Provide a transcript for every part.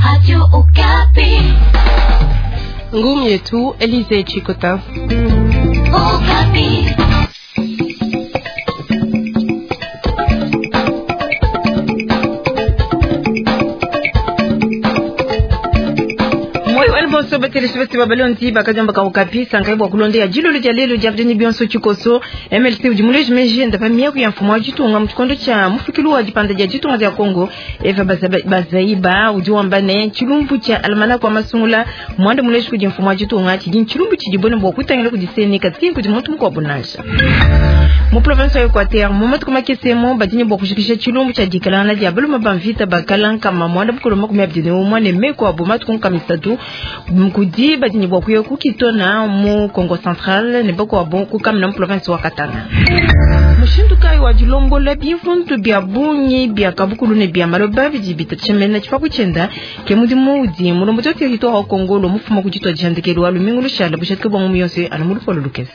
Radio Okapi. Ngumi yetu Elise Chikota. Okapi. Bonso betele sebeti babalonti bakajamba ka Okapi sankai bwa kulonde ya jilo lujalilu jabdeni bionso chikoso MLC ujimule jimeje ndapamia ku yamfumo ajitunga mchikondo cha mufikilu wa jipanda ya jitunga ya Kongo eva bazaiba ujiwambane chilumbu cha almana kwa masungula mwande muleshi kujimfumo ajitunga chijin chilumbu chijibone bwa kutangile kujiseni katiki kujimontu mkwa bonasha mu province ya Equateur moment kuma kesemo badini bwa kushikisha chilumbu cha jikalana ya balu mabamvita bakalan kama mwande bukuloma kumyabdini umwane meko abomatu kunkamistatu mkudi badini bwa kuyo kukitona mu Congo Central ne bako abo kukamna mu province wa Katanga mushindu kai wa jilongo la bifuntu bya bunyi bya kabukulu ne bya maloba bijibita chemena chipaku chenda ke mudimu udi mulombo to territoire wa Congo lo mufuma kujitwa jandekelo wa lumingu lushala bushatke bwa mu yose anamulu folo lukesa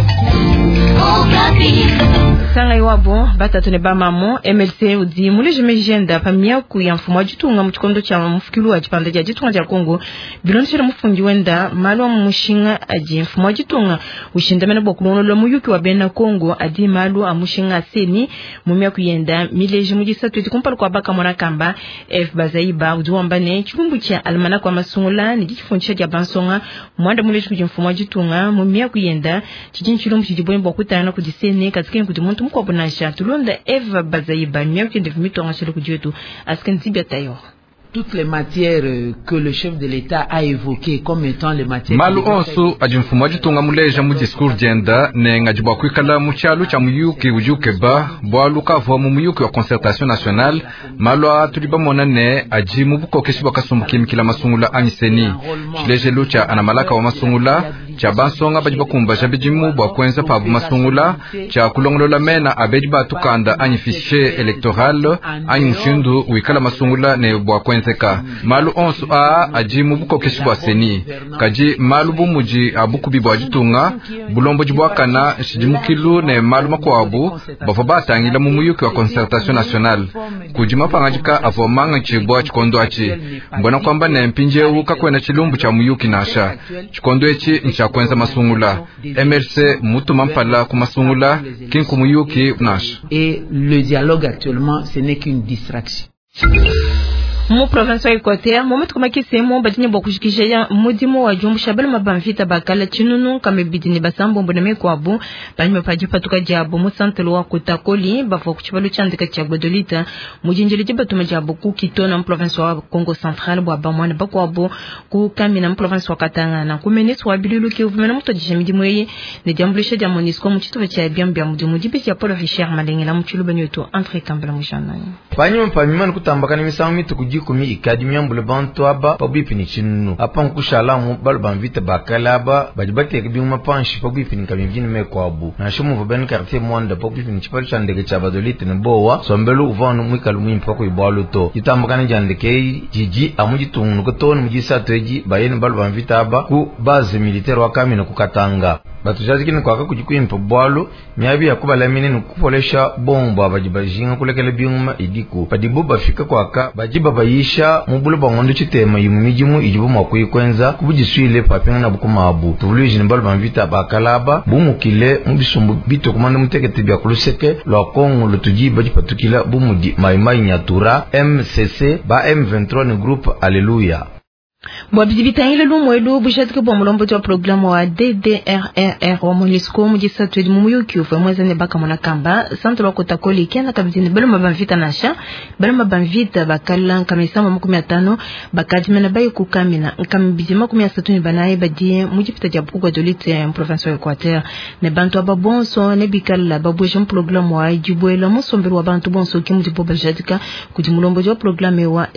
sanga iwabo batatu ne bamamo MLC udi muleje mejenda pamia ku ya mfumo ajitunga mchikondo cha mufikilu wa jipanda ja jitunga ja Congo bilonshira mufungi wenda malo mushinga aji mfumo ajitunga ushindamena bwa kulono lo muyuki wa bena Congo adi malo amushinga seni mumya kuyenda mileje mujisatu ikumpala kwa baka mwana kamba F bazaiba ujuwambane chilumbu cha almana kwa masungula ni jifungisha ja bansonga mwanda muleje kujimfumo ajitunga mumya kuyenda chijin chilumbu chijibone bwa kutana kujiseni katika kujimuntu mko bonasha tulonda Eva bazaiba mumya kuyenda vimito ngashele kujetu asken tibia tayo. Toutes les matières que le chef de l'État a évoquées comme étant les matières malu onsu ajimfumo ajitunga muleja mu discours jenda nenga jibwa kwikala mu chalu cha muyuki ujuke ba bwaluka vo mu muyuki wa concertation nationale malu atuliba monane aji mu bukokeshi bakasumbuki mikila masungula anyiseni chileje lucha anamalaka wa masungula cha bansonga bajiba kumba jabijimu bwa kwenza pa masungula cha kulongolola mena abejiba tukanda anyifishe electoral anyushindu wikala masungula ne bwa kwenza malu onsu aji mubuko kesibwa seni kaji malu bumuji abuku bibwa jitunga bulombo jibwakana shijimukilu ne malu makwabu bafo batangila mu muyuki wa concertation nationale kujima pangajika afo manga chibwa chikondo achi mbona kwamba ne mpinje uka kwena chilumbu cha muyuki nasha chikondo echi ncha kwenza masungula MLC mutu mampala ku masungula kinku muyuki nasha et le dialogue actuellement ce n'est qu'une distraction. Mu province ya Equateur moment kuma kisemo badini bwa kushikisha ya mudimo wa jumbu shabala mabamvita bakala chinunu kame bidini basambo mboname kwa abu bani mapaji patuka jabo mu centre wa Kutakoli bafo kuchibalo chandika cha Godolita mujinjeli jibatuma jabo ku kitona mu province wa Congo Central bwa bamwana bakwa abu ku kamina mu province wa Katanga na kumeneso wa bilulu ke uvumena muto jishemidi mweye ne jambulisha ja Monisco mu chitova cha byambya mudimu jibe ya Paul Richard Malengela mu chuluba nyoto entre kambala mujana banyu mpamimana kutambakana misamu mitukuji kumi ikadimi ambule bantu aba pabipini chinunu apa nkushala mu balbanvita bakalaba bajibate kibima panshi pabipini kabimjini mekwabu na shumu vobeni quartier mwanda pabipini chipali chandege cha Badolite ne bowa sombelu uvanu mwikalu mwimpa ko ibwalu to itambakana jandeke jiji amujitunu kotoni mujisatu eji bayeni balbanvita aba ku base militaire wa kamina kukatanga batujazikini kwaka kujikwimpa bwalu miabi yakubala minene kupolesha bomba bajibajinga kulekele byuma idiku padibu bafika kwaka bajiba bayisha mubulu bangondo chitema yumumijimu ijibu makuyikwenza kubujiswile papinga na bukumabu tubuliji nimbalo banvita bakalaba bumukile mubisumbu bito kumanda mutekete bya kuluseke lwa Kongo lutujiba jipatukila bumudi maimai nyatura MCC ba M23 ne groupe Alleluia. Bwa bizibita ile lumwelu bushatike bwa mulombo wa programu wa DDRRR wa Monisco mujisatu edi mumuyuki ufe mweze ne baka mwana kamba santo wa Kutakoli kiana kabizini balo mabamvita nasha balo mabamvita bakala kamisa makumi atano bakajimena bayi kukamina nkambizima kumi asatu ni banaye badie mujipita jabu kwa Godolite province wa Equateur ne bantu ababonso ne bikala babweje programu wa jibwela musomberu wa bantu bonso kimujipo bajatika kujimulombo wa programu wa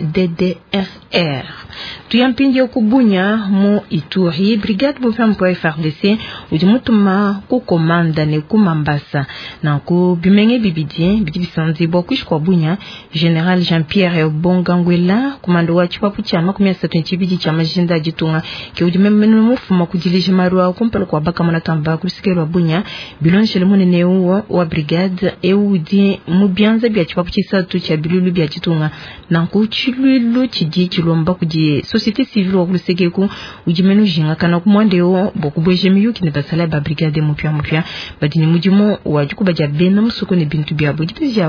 DDRR tuyampinje okubunya mu Ituri brigade bufampo FARDC ujimutuma ku komanda ne ku Mambasa na ku bimenge bibidie bibisanzi bwa kwishwa bunya General Jean-Pierre Bongangwela komando wa chipapu cha 37 cha majinda jitunga ke ujimemenu mufuma kujilije marwa kumpela kwa baka mwana kamba kusikerwa bunya bilonshele munene wa brigade eudi mubyanza bya chipapu chisatu cha bilulu bya jitunga na ku chilulu chiji chilomba kuji badi société civile wa kusekeku ujimenu jinga kana kumwandeo bokubweje miyuki ne basala ba brigade mupya badi ni mujimo wa juku baja bena musuko ne bintu byabo jipija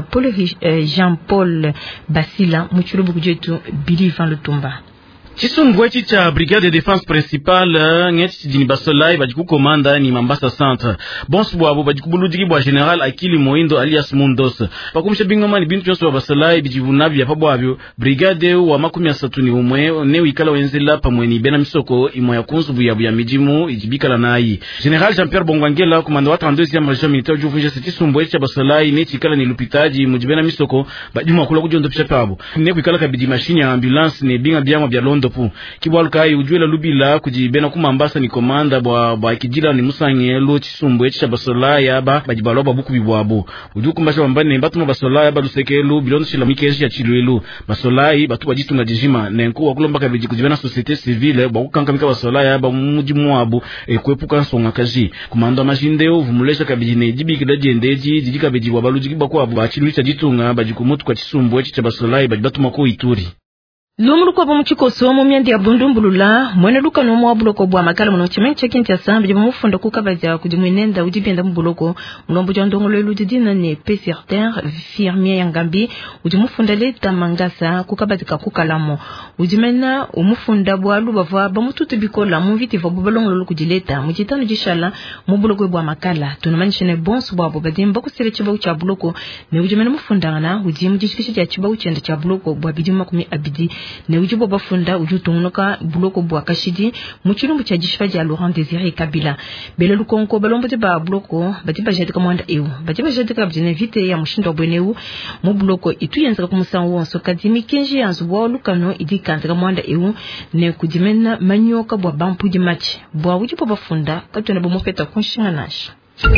Jean Paul Basila muchulo bukujetu Billy Van Lutumba. Chisumbwechi cha brigade de défense principale ngeti dini basolai bajiku komanda ni Mambasa centre bonsu bwabo bajiku buludigi bwa general Akili Moindo alias Mundos pakumsha bingoma ni bintu byose wa basolai bijibunabya pabwabyo brigade wa 30 ni umwe ne wikala wenzela pamweni bena misoko imo ya kunzu ya mijimu ijibikala nayi general Jean-Pierre Bongwangela komanda wa 32e région militaire juvunja chisumbwechi cha basolai ne chikala ni lupitaji mujibena misoko bajimu akula kujondo pisha pabo ne wikala kabidi mashine ya ambulance ne binga byamo bya Londo kibwalukai ujuela lubila kujibena kumambasa ni komanda bwa kijila ni musange lo chisumbwe cha basolaya ba bajibaloba buku bibwabo ujukumbasha bambane batuma basolaya ba lusekelo bilondo shila mikeshi ya chilwelo basolai batu bajitunga jijima nenko wakulomba kabiji kujibena société civile ba kukankamika basolaya ba mujimu wabo ekwepuka nsonga kaji komanda mashindeo vumulesha kabiji ne jibikida jendeji jijika beji wabaluji bako abo bachilwisha jitunga bajikumutu kwa chisumbwe cha basolaya bajibatuma ko Ituri. Lumuluko pa muchikoso mu myandi ya bundumbulula mwene luka no mwa buloko bwa makala muno chimenche kinti ya sambi mu mufunda kukabaza kujimwenenda ujibenda mu buloko mulombo ja ndongolo ludidina ne P-Certain firmier yangambi ujimufunda leta mangasa kukabazika kukalamo ujimena umufunda bwa lubava ba mututu bikola mu viti vo bubalongo lukujileta mujitano jishala mu buloko bwa makala tunamanishene bonso bwa badimba kusire chibawu cha buloko ne ujimena mufunda ngana ujimu jishikisha cha chibawu chenda cha buloko bwa bidima kumi abidi ne ujubo bafunda ujutungunuka buloko bwa kashidi muchilumbu cha jishfa ja Laurent Désiré Kabila bele lukonko balombo de ba buloko batiba jete kamwanda ewu batiba jete kabjene vite ya mushindo bwenewu mu buloko ituyenza kumusango wonso kadimi kenji yanzu bwa lukano idikanza kamwanda ewu ne kujimena manyoka bwa bampu di match bwa ujubo bafunda katona bomopeta konshinganash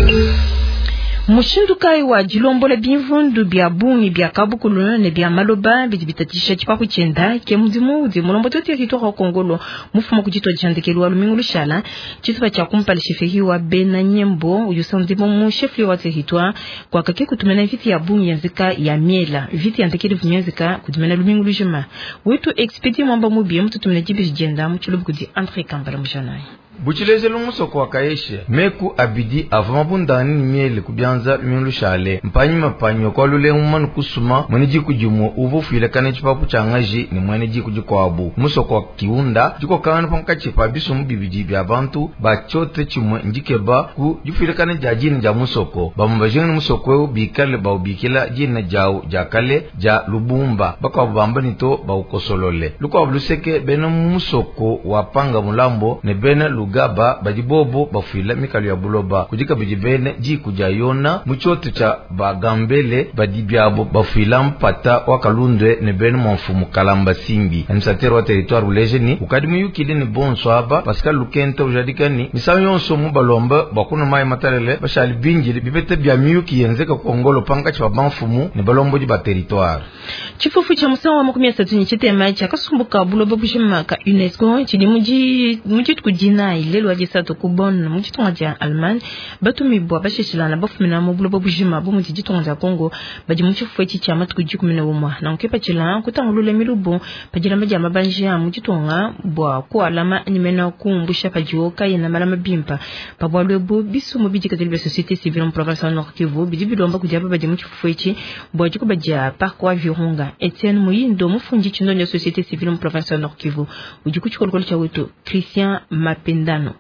Mushindukai wa jilombola bimvundu bya bungi bya kabukulu ne bya maloba bijibitatisha chipaku chenda ke mudimu udi mulombo toti hitwa Kongolo mufuma kujitwa jandekelwa lumingulu shala chitwa cha kumpala sheferi wa Bena Nyembo uyusandimo mu sheferi wa hitwa kwa kake kutumena viti ya bungi yanzika ya miela viti yandekele vunyezika kutumena lumingulu jema wetu expedi mwamba mubi mtu tumena jibi jenda muchulubu kudi Andre Kambala mjanai Buchileze lumusoko wakaeshe meku abidi avama bundani ni miele kubyanza lumingulu shale mpanyi mapanyo kwa lule umanu kusuma mwene jiku jumu uvu fuile kane chipapu changaji ni mwene jiku jikwabu musoko wa kiunda jiko kane pamka chipa bisu mbibiji bya bantu bachote chimwe njikeba ku jufuile kane jajini ja musoko bamubajini musoko bikale ba ubikila jina jao jakale ja lubumba baka bamba nito ba ukosolole luko abluseke bena musoko wapanga mulambo ne bena gaba bajibobo bafuila mikalu ya buloba kujika bijibene ji kujayona muchote cha bagambele badibyabo bafuila mpata wakalundwe ne bene mfumu kalamba simbi administrateur wa territoire uleje ni ukadimu yukile ni bonso aba Pascal Lukente ujadikani misayo yonso mu balomba bakuna mai matalele bashali binjili bibete bya miyuki yenzeka Kongolo panga cha banfumu ne balombo di ba territoire chifufu cha musawa wa 13 chitema cha kasumbuka buloba bushima ka UNESCO chidi muji kujina lelo ajisato kubon mujitonga ja Allemagne batumi bwa bashishilana bafumina mu buloba bujima bo mujitonga ja Congo baji muchifu echi cha matu kujikumina wumwa na nkepa chila kutangulule milubo pajira maja mabanje ya mujitonga bwa kwa alama nimena kumbusha pajioka yana malama bimpa pabwa lwebo bisu mubiji katilibe société civile en province Nord Kivu bijibilomba kujaba baji muchifu echi bwa jiko baja parc wa Virunga Etienne Muyindo mufunji chindo ya société civile en province Nord Kivu ujiku chikolokolo cha wetu Christian Mapendano.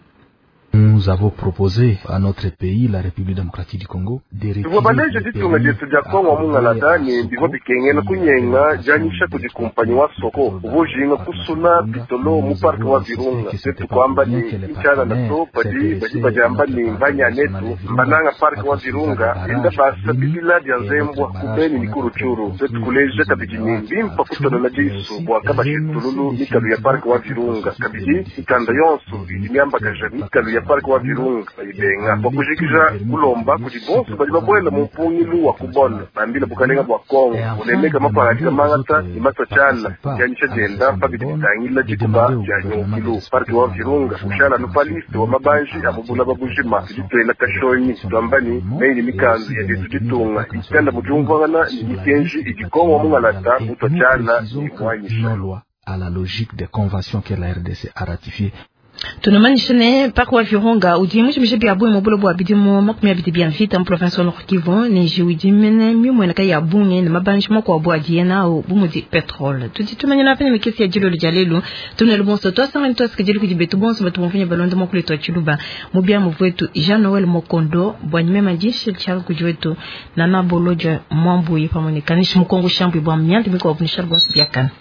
Nous avons proposé à notre pays, la République démocratique du Congo, de retirer ditunga jetu ja Kongo mungala dani ndigo bikengena kunyenga janisha kujikumpanyi wa soko ubujinga kusuna bitolo mu park wa Virunga setu kwamba ni inchana na to baji bajamba ni mbanya netu mbananga park wa Virunga inda basa bibila dia zembwa kubeni nikuruchuru setu kuleje kabijini bimpa kutono na jisu bwa kabashitululu mikalu ya park wa Virunga kabiji ikanda yonsu imiamba kajami mikalu ya park wa Virunga ibenga bakujikija kulomba kujibonsu bali babwela mu pungilu wa kubona bambila bukalenga bwa Kongo unemeka maparatika mangata imata chana yanisha jenda pabidi bitangila jikuba janyokilu park wa Virunga ushala nupalisti wa mabanji amubula babujima jitwela kashonyi twambani meini mikanzu ya jetu jitunga ikanda mujungwangana ni mikenji ijikongo wa mungalata utachana ni mwanyisha à la logique des conventions que la RDC a ratifiées. Tunamanishane pakwa Virunga udimushe mshebi abu mobolo bwa bidimo makumya bidibia mfita province Nord Kivu ne jiwidimene myumwe na ya bunye na mabanishimo kwa bwa diena au bumudi petrol tuditumanya na pene mekesi ya jilo jalelu tunelo bonso to sanga nto skajili kujibetu bonso batu mfanya balondo mokule to chiluba mubia muvwetu Jean Noel Mokondo bwa nyema jishi chalo kujwetu na naboloja mwambu yipamone kanishi mkongo shambu bwa mnyandi miko wabunisha bwa sibiakana.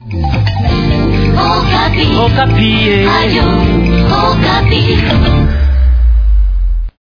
Okapi. Okapi. Ayo. Okapi.